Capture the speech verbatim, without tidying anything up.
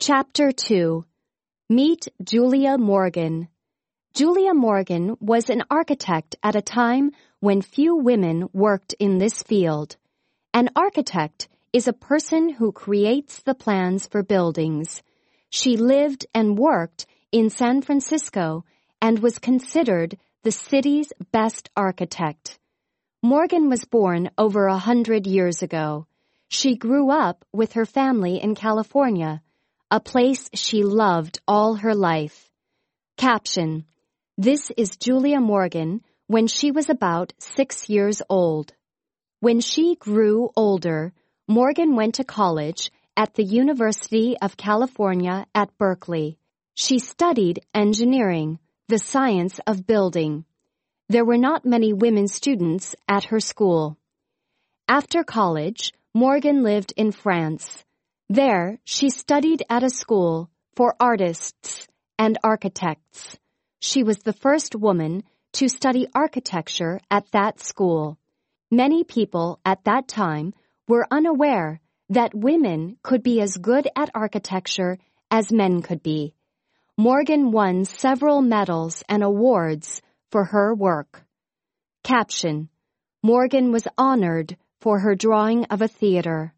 Chapter two. Meet Julia Morgan. Julia Morgan was an architect at a time when few women worked in this field. An architect is a person who creates the plans for buildings. She lived and worked in San Francisco and was considered the city's best architect. Morgan was born over a hundred years ago. She grew up with her family in California, a place she loved all her life. Caption: This is Julia Morgan when she was about six years old. When she grew older, Morgan went to college at the University of California at Berkeley. She studied engineering, the science of building. There were not many women students at her school. After college, Morgan lived in France. There, she studied at a school for artists and architects. She was the first woman to study architecture at that school. Many people at that time were unaware that women could be as good at architecture as men could be. Morgan won several medals and awards for her work. Caption: Morgan was honored for her drawing of a theater.